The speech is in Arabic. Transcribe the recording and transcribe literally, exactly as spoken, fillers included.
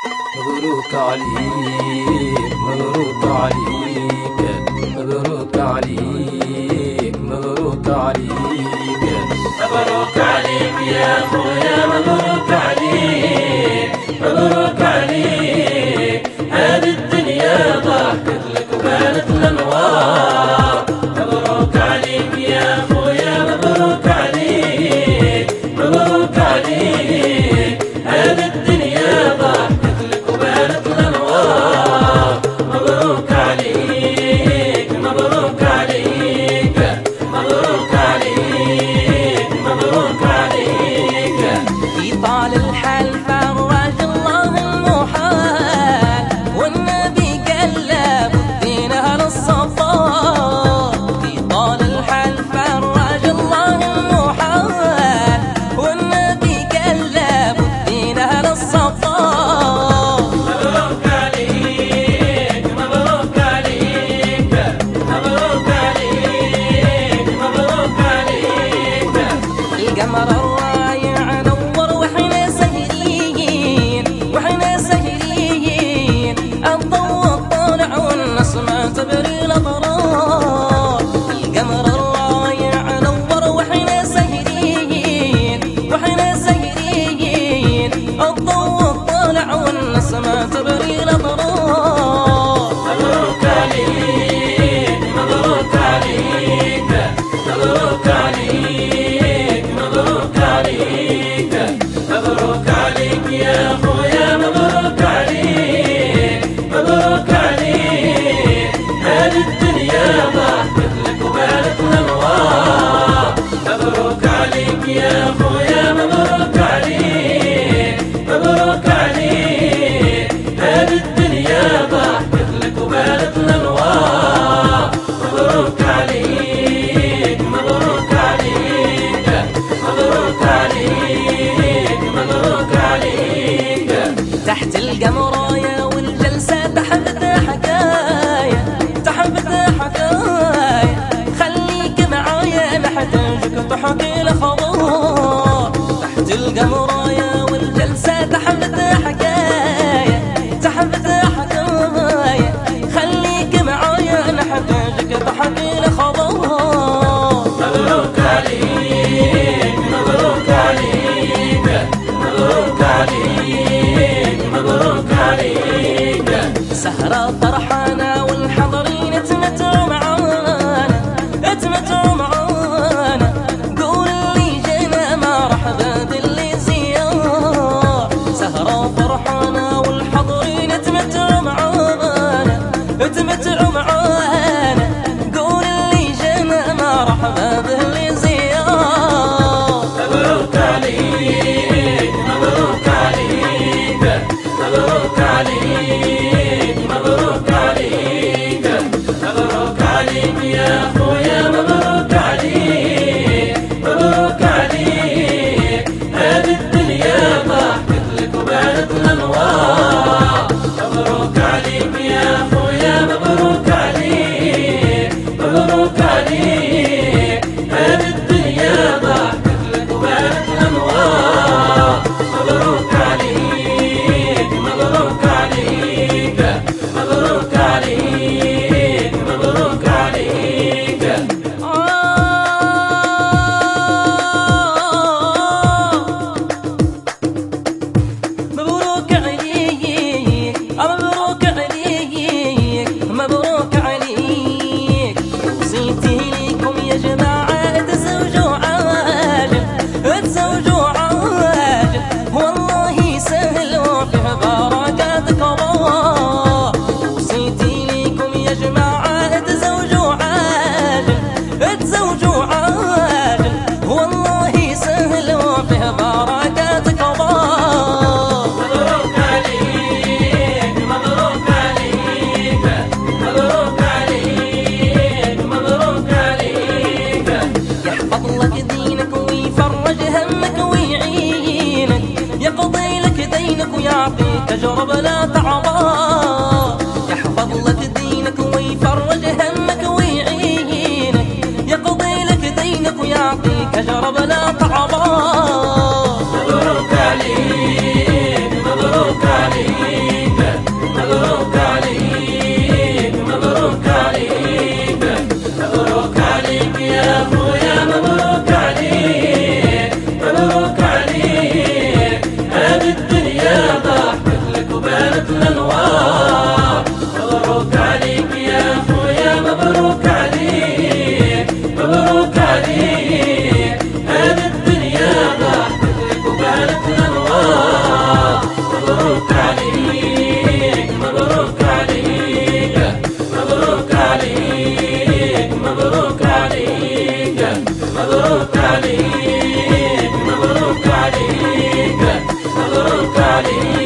مبروك عليك مبروك عليك مبروك عليك مبروك عليك مبروك عليك يا خويا، مبروك عليك مبروك عليك. هذه الدنيا ضحكت لك وبانت الانوار. مبروك عليك يا خويا، مبروك عليك مبروك عليك. هذه الدنيا ضحكت لك وبانت الانوار. مبروك عليك مبروك عليك مبروك عليك مبروك عليك. يطال الحال فراج الله المحال، والنبي قلب الدين اهل الصفار. يطال الحال فراج الله المحال، والنبي قلب الدين اهل الصفار. مبروك عليك مبروك عليك مبروك عليك مبروك عليك. القمر الرايع نور واحنا سهريين، واحنا سهريين. الضوء طالع والنسمة تبري الاطرار. القمر الرايع نور واحنا سهريين، واحنا سهريين. الضوء طالع والنسمة تبري الاطرار. مبروك عليك مبروك عليك مبروك عليك مبروك عليك. مبروك عليك يا خويا، مبروك عليك مبروك عليك. هذه الدنيا ضحكت لك وبانت الانوار. مبروك عليك يا خويا، مبروك عليك مبروك عليك. هذه الدنيا ضحكت لك وبانت الانوار. مبروك عليك مبروك عليك مبروك عليك مبروك عليك. تحت القمراية والجلسة تحبتها حكاية، تحبتها حكاية. خليك معايا محتاجك تحكي الخبر. تحت القمراية والجلسة تحبتها حكاية، تحبتها حكاية. خليك معايا محتاجك تحكي الخبر. مبروك عليك مبروك عليك مبروك عليك مبروك عليك. سهرة فرحانة والحضرين تمتعوا معانا، تمتعوا معانا. قول اللي جينا مرحبا باللي زيار. سهرة فرحانة والحضرين تمتعوا معانا، تمتعوا معانا. قول اللي جينا مرحبا باللي زيار. مبروك عليك مبروك عليك مبروك عليك مبروك عليك. مبروك عليك يا خويا، مبروك عليك مبروك عليك. هذه الدنيا ضحكت لك وبانت الانوار. مبروك عليك يا خويا، مبروك عليك مبروك عليك. هذه الدنيا ضحكت لك وبانت الانوار. مبروك عليك مبروك عليك مبروك عليك مبروك عليك. مبروك عليك مبروك عليك مبروك عليك. وصيتي ليكم يا جماعة تزوجوا عاجل، تزوجوا عاجل. والله سهل وفيه بركات كبار. وصيتي ليكم يا جماعة تزوجوا عاجل، تزوجوا عاجل. والله سهل وفيه بركات كبار. مبروك عليك مبروك عليك مبروك عليك مبروك عليك. يحفظ لك دينك ويفرج همك ويعينك، يقضي لك دينك ويعطيك أجر بلا تعبان. يحفظ لك دينك ويفرج همك ويعينك، يقضي لك دينك ويعطيك أجر بلا تعبان. مبروك عليك مبروك عليك الدنيا ضحكت لك وبانت الانوار. مبروك عليك يا اخويا مبروك عليك مبروك عليك، هذه الدنيا ضحكت لك وبانت الانوار. مبروك عليك مبروك عليك مبروك عليك مبروك عليك مبروك عليك مبروك عليك مبروك عليك.